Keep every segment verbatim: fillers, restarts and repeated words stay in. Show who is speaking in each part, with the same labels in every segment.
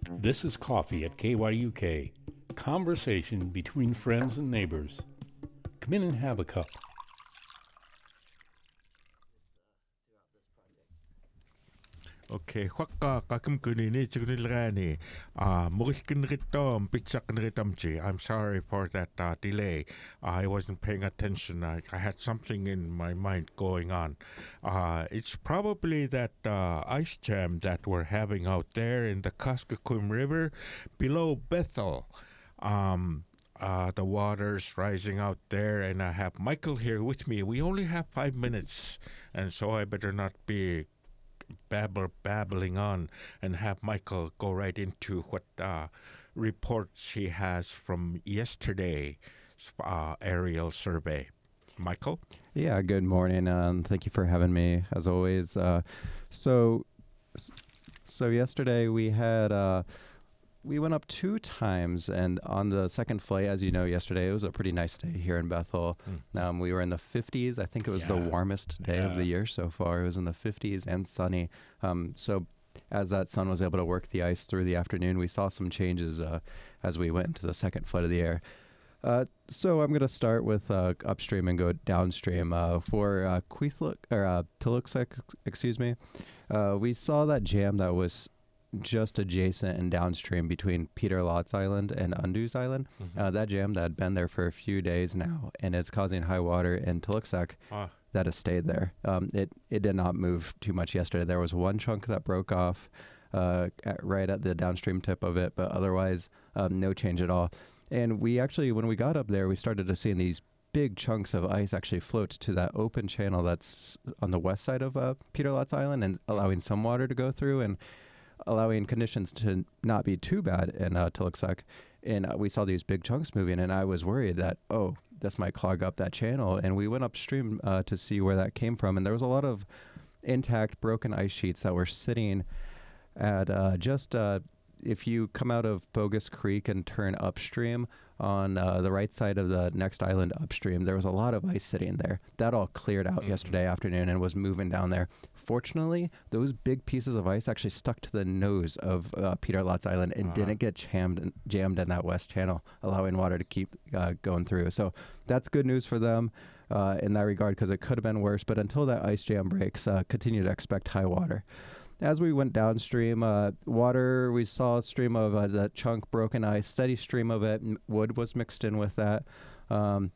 Speaker 1: This is Coffee at K Y U K. Conversation between friends and neighbors. Come in and have a cup.
Speaker 2: Okay, whaka kakamkuni ni chikunilgani. Ah, mugilkinritom pizzakinritomchi. I'm sorry for that uh, delay. I wasn't paying attention. I, I had something in my mind going on. Uh, it's probably that uh, ice jam that we're having out there in the Kuskokwim River below Bethel. Um, uh, the water's rising out there, and I have Michael here with me. We only have five minutes, and so I better not be babble, babbling on and have Michael go right into what uh, reports he has from yesterday's uh, aerial survey. Michael?
Speaker 3: Yeah, good morning. Um, thank you for having me, as always. Uh, so, so yesterday we had uh, we went up two times, and on the second flight, as you know, yesterday it was a pretty nice day here in Bethel. Mm. Um, we were in the fifties. I think it was yeah. the warmest day yeah. of the year so far. It was in the fifties and sunny. Um, so as that sun was able to work the ice through the afternoon, we saw some changes uh, as we went into the second flight of the air. Uh, so I'm going to start with uh, upstream and go downstream. Uh, for uh, Queethlook, or uh, Tuluksek, excuse me, uh, we saw that jam that was just adjacent and downstream between Peter Lotz Island and Undu's Island. Mm-hmm. Uh, that jam that had been there for a few days now and is causing high water in Tuluksek ah. that has stayed there. Um, it, it did not move too much yesterday. There was one chunk that broke off uh, at, right at the downstream tip of it, but otherwise um, no change at all. And we actually, when we got up there, we started to see these big chunks of ice actually float to that open channel that's on the west side of uh, Peter Lotz Island and allowing some water to go through and allowing conditions to not be too bad in uh, Tuluksek. And uh, we saw these big chunks moving, and I was worried that, oh, this might clog up that channel. And we went upstream uh, to see where that came from. And there was a lot of intact, broken ice sheets that were sitting at uh, just, uh, if you come out of Bogus Creek and turn upstream on uh, the right side of the next island upstream, there was a lot of ice sitting there. That all cleared out mm-hmm. yesterday afternoon and was moving down there. Fortunately, those big pieces of ice actually stuck to the nose of uh, Peter Lotz Island and uh-huh. didn't get jammed, jammed in that west channel, allowing water to keep uh, going through. So that's good news for them uh, in that regard, because it could have been worse. But until that ice jam breaks, uh, continue to expect high water. As we went downstream, uh, water, we saw a stream of uh, that chunk broken ice, steady stream of it. M- wood was mixed in with that. Um,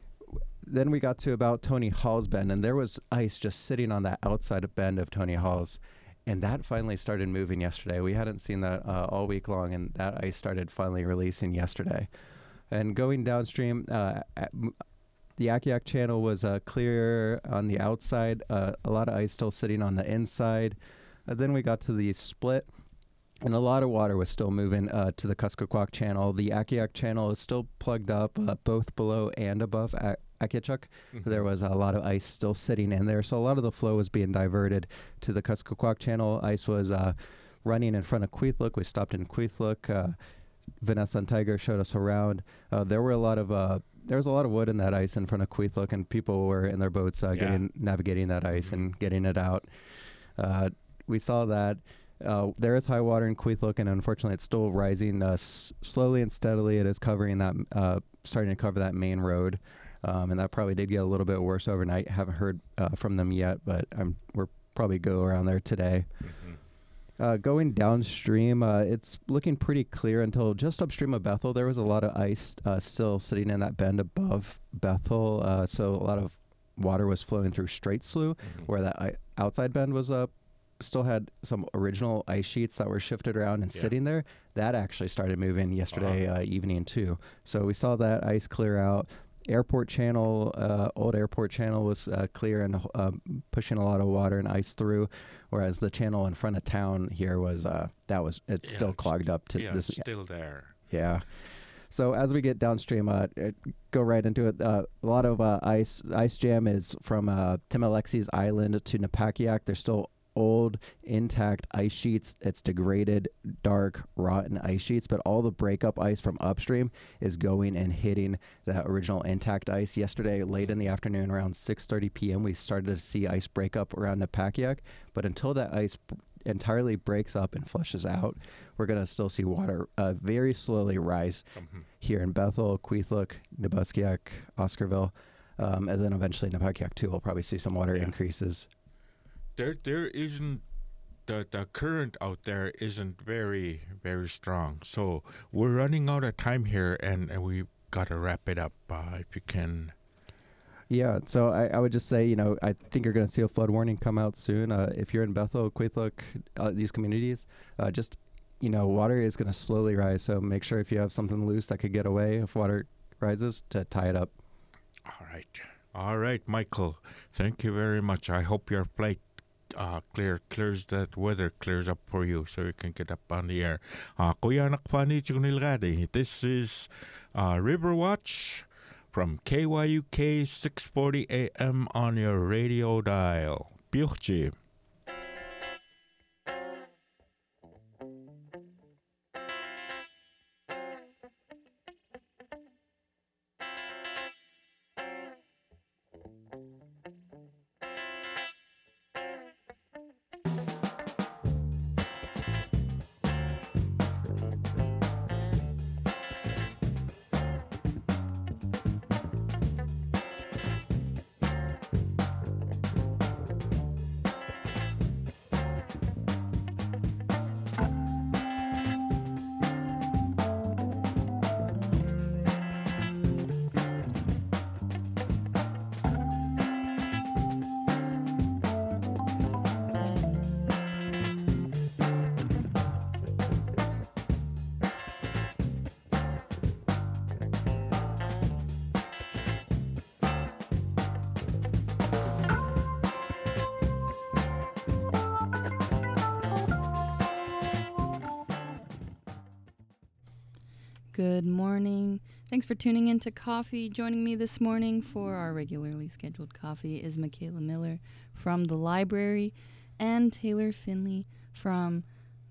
Speaker 3: then we got to about Tony Hall's Bend, and there was ice just sitting on that outside of bend of Tony Hall's. And that finally started moving yesterday. We hadn't seen that uh, all week long, and that ice started finally releasing yesterday. And going downstream, uh, m- the Akiak Channel was uh, clear on the outside, uh, a lot of ice still sitting on the inside. Uh, then we got to the split, and a lot of water was still moving uh, to the Kuskokwak Channel. The Akiak Channel is still plugged up, uh, both below and above A- Akiachuk. Mm-hmm. There was a lot of ice still sitting in there, so a lot of the flow was being diverted to the Kuskokwak Channel. Ice was uh, running in front of Queethlook. We stopped in Queethlook. Uh, Vanessa and Tiger showed us around. Uh, there were a lot of uh, there was a lot of wood in that ice in front of Queethlook, and people were in their boats uh, yeah. getting navigating that ice mm-hmm. and getting it out. Uh, we saw that. Uh, there is high water in Queethlook, and unfortunately it's still rising uh, s- slowly and steadily. It is covering that, uh, starting to cover that main road, um, and that probably did get a little bit worse overnight. Haven't heard uh, from them yet, but I'm, we're probably go around there today. Mm-hmm. Uh, going downstream, uh, it's looking pretty clear until just upstream of Bethel. There was a lot of ice uh, still sitting in that bend above Bethel, uh, so a lot of water was flowing through Straight Slough, mm-hmm. where that I- outside bend was up. Still had some original ice sheets that were shifted around and yeah. sitting there. That actually started moving yesterday uh-huh. uh, evening too. So we saw that ice clear out. Airport Channel, uh, Old Airport Channel was uh, clear and uh, pushing a lot of water and ice through, whereas the channel in front of town here was, uh, that was, it's yeah, still it's clogged up to
Speaker 2: yeah,
Speaker 3: this.
Speaker 2: It's still there.
Speaker 3: Yeah. So as we get downstream, uh, it, go right into it. Uh, a lot of uh, ice, ice jam is from uh, Timalexi's Island to Napakiak. There's still old, intact ice sheets. It's degraded, dark, rotten ice sheets, but all the breakup ice from upstream is going and hitting that original intact ice. Yesterday, late in the afternoon, around six thirty p.m., we started to see ice break up around Napakiak, but until that ice entirely breaks up and flushes out, we're going to still see water uh, very slowly rise
Speaker 2: Mm-hmm.
Speaker 3: here in Bethel, Queethlook, Nebuskiak, Oscarville, um, and then eventually Napakiak too. We'll probably see some water
Speaker 2: Yeah.
Speaker 3: increases.
Speaker 2: There, there isn't the the current out there isn't very very strong. So we're running out of time here, and, and we gotta wrap it up. Uh, if you can.
Speaker 3: Yeah, so I, I would just say, you know, I think you're going to see a flood warning come out soon. Uh, if you're in Bethel, Queethlook, uh, these communities, uh, just, you know, water is going to slowly rise. So make sure if you have something loose that could get away if water rises, to tie it up.
Speaker 2: All right, all right, Michael. Thank you very much. I hope your flight uh, clear clears that weather clears up for you, so you can get up on the air. Uh, Kuya Nakfani Chigunilgadi. This is uh, River Watch from K Y U K six forty A M on your radio dial. Piuchi.
Speaker 4: Good morning. Thanks for tuning in to Coffee. Joining me this morning for our regularly scheduled coffee is Michaela Miller from the library and Taylor Finley from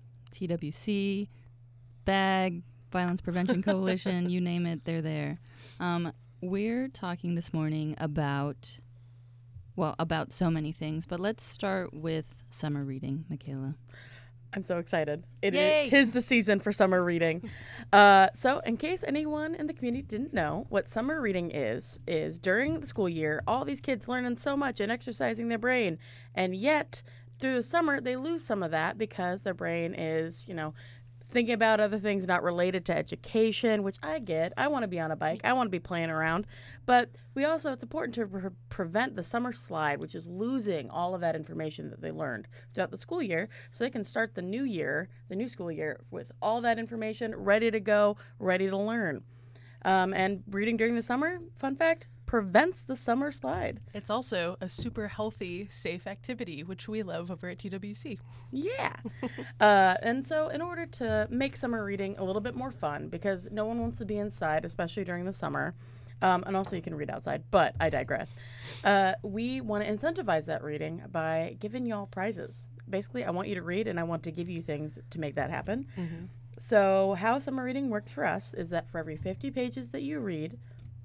Speaker 4: T W C, B A G, Violence Prevention Coalition, you name it, they're there. Um, we're talking this morning about, well, about so many things, but let's start with summer reading, Michaela.
Speaker 5: I'm so excited. It
Speaker 6: Yay.
Speaker 5: is, tis the season for summer reading. Uh, so in case anyone in the community didn't know, what summer reading is, is during the school year, all these kids learning so much and exercising their brain. And yet, through the summer, they lose some of that because their brain is, you know, thinking about other things not related to education, which I get. I want to be on a bike. I want to be playing around. But we also, it's important to pre- prevent the summer slide, which is losing all of that information that they learned throughout the school year, so they can start the new year, the new school year, with all that information ready to go, ready to learn. Um, and reading during the summer, fun fact, prevents the summer slide.
Speaker 6: It's also a super healthy, safe activity, which we love over at T W C.
Speaker 5: Yeah. uh, and so in order to make summer reading a little bit more fun, because no one wants to be inside, especially during the summer, um, and also you can read outside, but I digress. Uh, we want to incentivize that reading by giving y'all prizes. Basically, I want you to read, and I want to give you things to make that happen.
Speaker 6: Mm-hmm.
Speaker 5: So how summer reading works for us is that for every fifty pages that you read,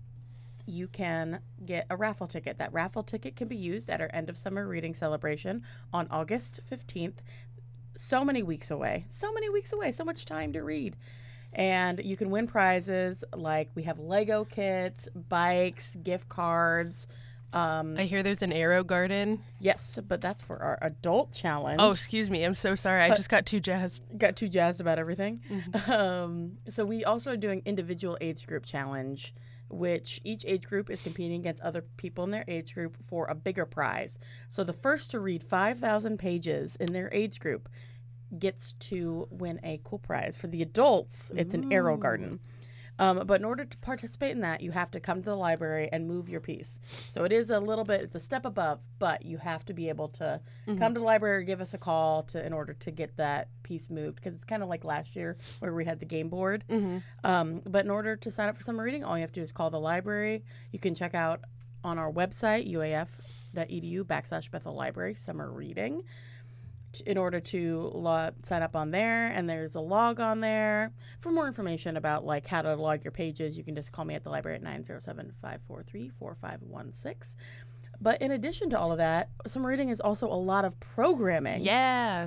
Speaker 5: you can get a raffle ticket. That raffle ticket can be used at our end of summer reading celebration on August fifteenth. So many weeks away, so many weeks away, so much time to read. And you can win prizes like we have Lego kits, bikes, gift cards. Um,
Speaker 6: I hear there's an Arrow Garden.
Speaker 5: yes, but that's for our adult challenge.
Speaker 6: Oh, excuse me. I'm so sorry. I
Speaker 5: But-
Speaker 6: just got too jazzed.
Speaker 5: Got too jazzed about everything. Um, so we also are doing individual age group challenge, which each age group is competing against other people in their age group for a bigger prize. So the first to read five thousand pages in their age group gets to win a cool prize. For the adults, it's an Arrow Garden. Um, but in order to participate in that, you have to come to the library and move your piece. So it is a little bit, it's a step above, but you have to be able to come to the library or give us a call to in order to get that piece moved. Because it's kind of like last year where we had the game board.
Speaker 6: Mm-hmm.
Speaker 5: Um, but in order to sign up for summer reading, all you have to do is call the library. You can check out on our website, U A F dot E D U backslash Bethel Library Summer Reading, t- in order to lo- sign up on there. And there's a log on there. For more information about like how to log your pages, you can just call me at the library at nine zero seven, five four three, four five one six. But in addition to all of that, summer reading is also a lot of programming.
Speaker 6: Yeah.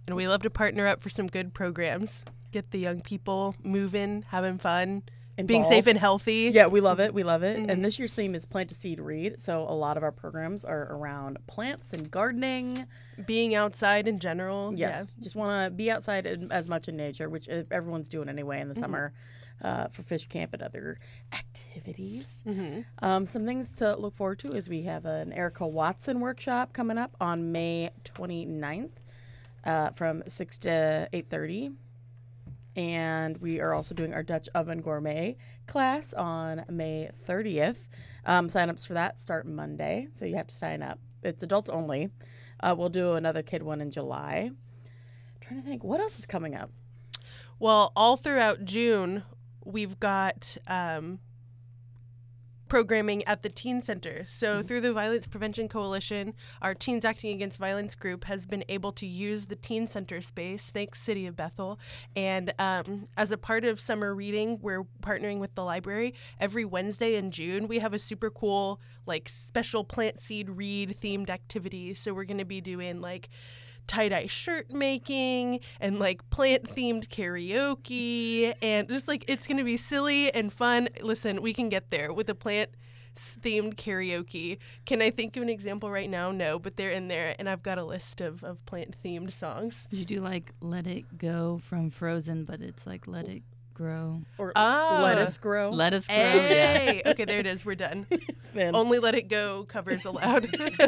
Speaker 6: And we love to partner up for some good programs. Get the young people moving, having fun, being
Speaker 5: Involved.
Speaker 6: safe and healthy.
Speaker 5: Yeah, we love it. We love it.
Speaker 6: Mhm.
Speaker 5: And this year's theme is Plant a Seed, Read. So a lot of our programs are around plants and gardening.
Speaker 6: Being outside in general.
Speaker 5: Yes, just want to be outside in, as much in nature, which uh, everyone's doing anyway in the summer uh, for fish camp and other activities.
Speaker 6: Yeah. Mm-hmm.
Speaker 5: Um, some things to look forward to is we have an Erica Watson workshop coming up on May twenty-ninth uh, from six to eight thirty. And we are also doing our Dutch Oven Gourmet class on May thirtieth. Um, sign-ups for that start Monday, so you have to sign up. It's adults only. Uh, we'll do another kid one in July. Trying to think, what else is coming up?
Speaker 6: Well, all throughout June, we've got um, programming at the Teen Center. So
Speaker 5: Mm-hmm.
Speaker 6: through the Violence Prevention Coalition, our Teens Acting Against Violence group has been able to use the Teen Center space, thanks City of Bethel. And um, as a part of summer reading, we're partnering with the library. Every Wednesday in June, we have a super cool, like, special plant seed read themed activity. So we're going to be doing, like, tie-dye shirt making and like plant themed karaoke, and just like it's gonna be silly and fun. Listen, we can get there with the plant themed karaoke. Can I think of an example right now? No, but they're in there, and I've got a list of, of plant themed songs.
Speaker 4: You do like Let It Go from Frozen, but it's like Let It Grow.
Speaker 5: Or
Speaker 6: Ah.
Speaker 5: lettuce grow?
Speaker 4: Let Us Grow, yeah.
Speaker 6: Hey, okay, there it is. We're done.
Speaker 5: Finn.
Speaker 6: Only Let It Go covers allowed.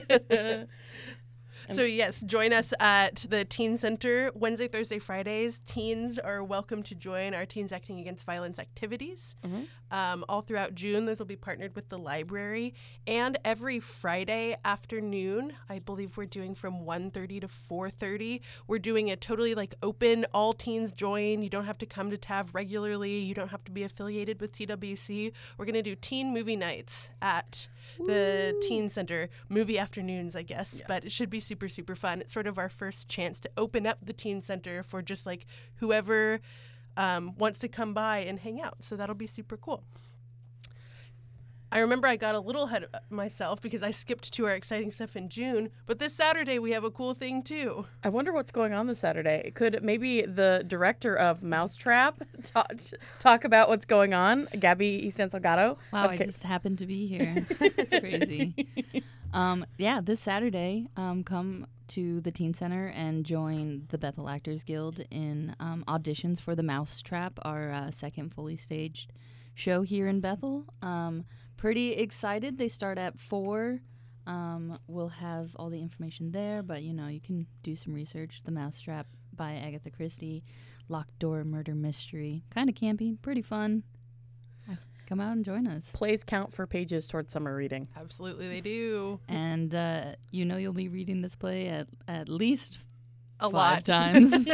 Speaker 6: So yes, join us at the Teen Center Wednesday, Thursday, Fridays. Teens are welcome to join our Teens Acting Against Violence activities.
Speaker 5: Mhm.
Speaker 6: Um, all throughout June, those will be partnered with the library. And every Friday afternoon, I believe we're doing from one thirty to four thirty. We're doing a totally like open, all teens join. You don't have to come to T A V regularly. You don't have to be affiliated with T W C. We're going to do teen movie nights at the Teen Center, movie afternoons, I guess,
Speaker 5: Yeah.
Speaker 6: but it should be super, super fun. It's sort of our first chance to open up the Teen Center for just like whoever um, wants to come by and hang out. So that'll be super cool. I remember I got a little ahead of myself because I skipped to our exciting stuff in June, but this Saturday we have a cool thing too.
Speaker 5: I wonder what's going on this Saturday. Could maybe the director of Mousetrap talk, talk about what's going on? Gabby Easton Salgado.
Speaker 4: Wow,
Speaker 5: of
Speaker 4: I
Speaker 5: Ca-
Speaker 4: just happened to be here. It's crazy. Um, yeah, this Saturday, um, come to the Teen Center and join the Bethel Actors Guild in um, auditions for the Mousetrap, our uh, second fully staged show here in Bethel. Um, pretty excited. They start at four. Um, we'll have all the information there, but you know, you can do some research. The Mousetrap by Agatha Christie, locked door murder mystery. Kind of campy, pretty fun. Come out and join us.
Speaker 5: Plays count for pages towards summer reading.
Speaker 6: Absolutely, they do.
Speaker 4: And uh, you know you'll be reading this play at at least
Speaker 6: A
Speaker 4: five
Speaker 6: lot.
Speaker 4: times.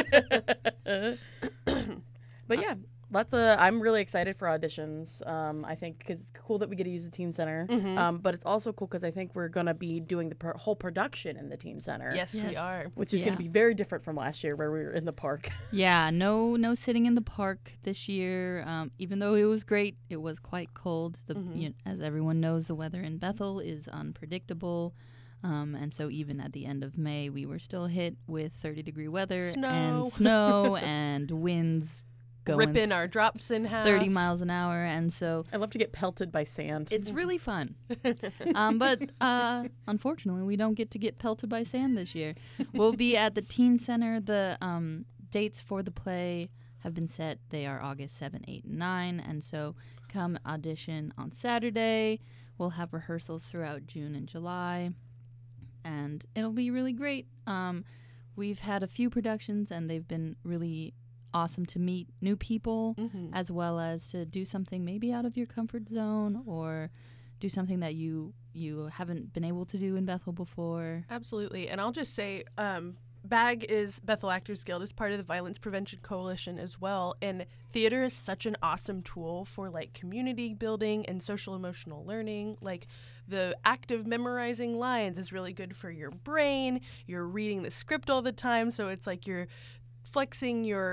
Speaker 5: But yeah, lots of. I'm really excited for auditions. Um, I think because it's cool that we get to use the Teen Center.
Speaker 6: Mhm.
Speaker 5: Um, but it's also cool because I think we're gonna be doing the per- whole production in the Teen Center.
Speaker 6: Yes, we
Speaker 4: Yes.
Speaker 6: are.
Speaker 5: Which is
Speaker 4: Yeah.
Speaker 5: gonna be very different from last year where we were in the park.
Speaker 4: Yeah, no no sitting in the park this year. Um, even though it was great, it was quite cold. The
Speaker 6: Mhm.
Speaker 4: you know, as everyone knows, the weather in Bethel is unpredictable. Um, and so even at the end of May, we were still hit with thirty degree weather
Speaker 6: Snow.
Speaker 4: and snow and winds going
Speaker 6: Ripping our drops in half.
Speaker 4: thirty miles an hour. And so
Speaker 5: I love to get pelted by sand.
Speaker 4: it's really fun. um, but uh, unfortunately, we don't get to get pelted by sand this year. We'll be at the Teen Center. The um, dates for the play have been set. They are August seventh, eighth, and ninth. And so come audition on Saturday. We'll have rehearsals throughout June and July. And it'll be really great. Um, we've had a few productions, and they've been really awesome to meet new people,
Speaker 6: Mhm.
Speaker 4: as well as to do something maybe out of your comfort zone, or do something that you you haven't been able to do in Bethel before.
Speaker 6: Absolutely. And I'll just say, um, B A G is Bethel Actors Guild is part of the Violence Prevention Coalition as well. And theater is such an awesome tool for like community building and social emotional learning. Like the act of memorizing lines is really good for your brain. You're reading the script all the time. So it's like you're flexing your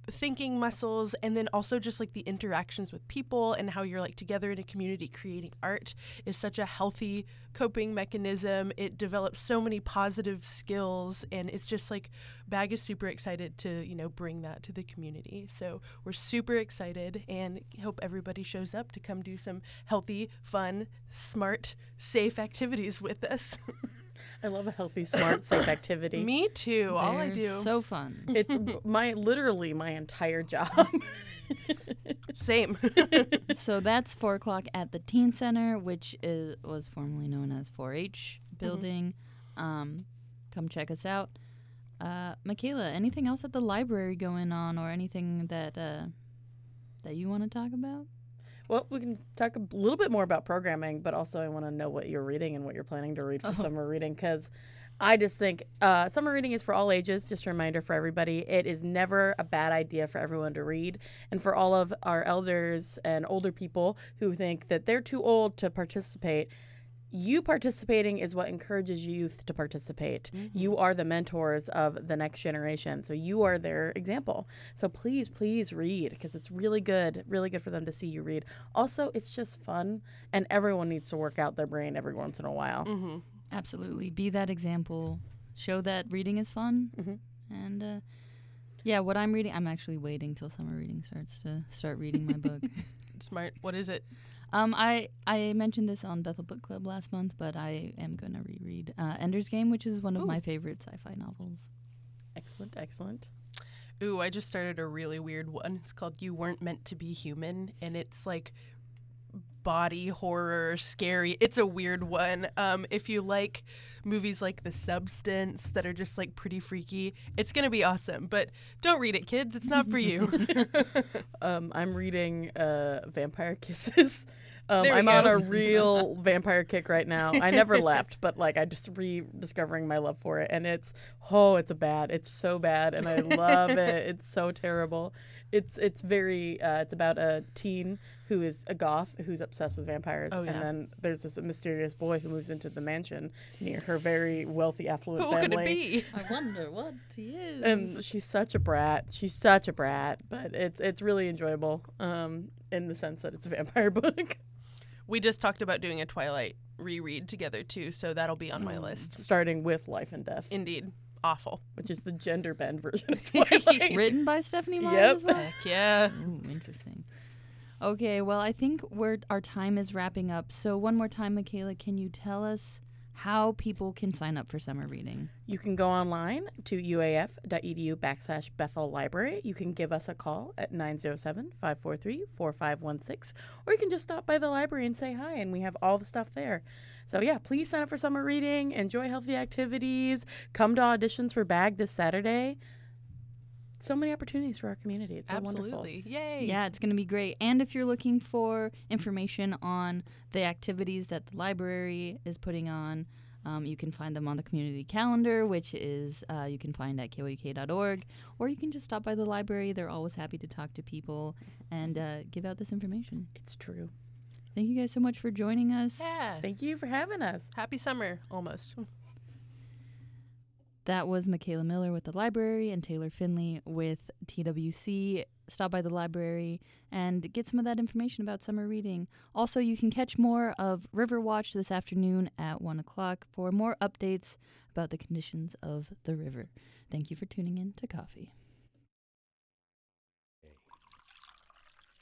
Speaker 6: thinking muscles, and then also just like the interactions with people and how you're like together in a community creating art is such a healthy coping mechanism. It develops so many positive skills, and it's just like BAG is super excited to, you know, bring that to the community. So we're super excited and hope everybody shows up to come do some healthy, fun, smart, safe activities with us.
Speaker 5: I love a healthy, smart, safe activity.
Speaker 6: Me too. All I
Speaker 4: They're
Speaker 6: do.
Speaker 4: so fun.
Speaker 5: It's my literally my entire job.
Speaker 6: Same.
Speaker 4: So that's four o'clock at the Teen Center, which is was formerly known as four H building. Um, come check us out. Uh, Michaela, anything else at the library going on, or anything that uh, that you want to talk about?
Speaker 5: Well, we can talk a little bit more about programming, but also I want to know what you're reading and what you're planning to read for
Speaker 4: Oh.
Speaker 5: summer reading, because I just think uh, summer reading is for all ages. Just a reminder for everybody, it is never a bad idea for everyone to read. And for all of our elders and older people who think that they're too old to participate, you participating is what encourages youth to participate. You are the mentors of the next generation, so you are their example. So please, please read, because it's really good, really good for them to see you read. Also, it's just fun, and everyone needs to work out their brain every once in a while.
Speaker 6: Mm-hmm.
Speaker 4: Absolutely. Be that example. Show that reading is fun.
Speaker 5: Mhm.
Speaker 4: And uh, yeah, what I'm reading, I'm actually waiting till summer reading starts to start reading my book.
Speaker 6: Smart. What is it?
Speaker 4: Um, I, I mentioned this on Bethel Book Club last month, but I am going to reread uh, Ender's Game, which is one of
Speaker 6: Ooh.
Speaker 4: my favorite sci-fi novels.
Speaker 5: Excellent, excellent.
Speaker 6: Ooh, I just started a really weird one. It's called You Weren't Meant to Be Human, and it's like body horror, scary. It's a weird one. Um, if you like movies like The Substance that are just like pretty freaky, it's gonna be awesome. But don't read it, kids. It's not for you.
Speaker 5: Um, I'm reading uh, Vampire Kisses. Um,
Speaker 6: There we
Speaker 5: I'm on
Speaker 6: go.
Speaker 5: a real vampire kick right now. I never left, but like I just rediscovering my love for it, and it's oh, it's a bad. It's so bad, and I love it. It's so terrible. It's it's very. Uh, it's about a teen who is a goth who's obsessed with vampires,
Speaker 6: Oh, yeah.
Speaker 5: and then there's this mysterious boy who moves into the mansion near her very wealthy, affluent
Speaker 6: Who
Speaker 5: family.
Speaker 6: could it be?
Speaker 4: I wonder what he is.
Speaker 5: And she's such a brat. She's such a brat, but it's it's really enjoyable. Um, in the sense that it's a vampire book.
Speaker 6: We just talked about doing a Twilight reread together too, so that'll be on my list.
Speaker 5: Starting with Life and Death,
Speaker 6: Indeed. Awful.
Speaker 5: which is the gender bend version of Twilight.
Speaker 4: Written by Stephanie Meyer
Speaker 5: Yep.
Speaker 4: as well?
Speaker 6: Heck yeah.
Speaker 4: Ooh, interesting. Okay, well, I think we're, our time is wrapping up. So one more time, Michaela, can you tell us how people can sign up for summer reading?
Speaker 5: You can go online to uaf.edu backslash Bethel Library. You can give us a call at nine oh seven, five four three, four five one six, or you can just stop by the library and say hi, and we have all the stuff there. So yeah, please sign up for summer reading, enjoy healthy activities, come to auditions for BAG this Saturday. So many opportunities for our community. It's so wonderful.
Speaker 6: Absolutely. Yay.
Speaker 4: Yeah, it's going to be great. And if you're looking for information on the activities that the library is putting on, um, you can find them on the community calendar, which is uh, you can find at K Y U K dot org, or you can just stop by the library. They're always happy to talk to people and uh, give out this information.
Speaker 5: It's true.
Speaker 4: Thank you guys so much for joining us.
Speaker 6: Yeah.
Speaker 5: Thank you for having us.
Speaker 6: Happy summer, almost.
Speaker 4: That was Michaela Miller with the library and Taylor Finley with T W C. Stop by the library and get some of that information about summer reading. Also, you can catch more of Riverwatch this afternoon at one o'clock for more updates about the conditions of the river. Thank you for tuning in to Coffee.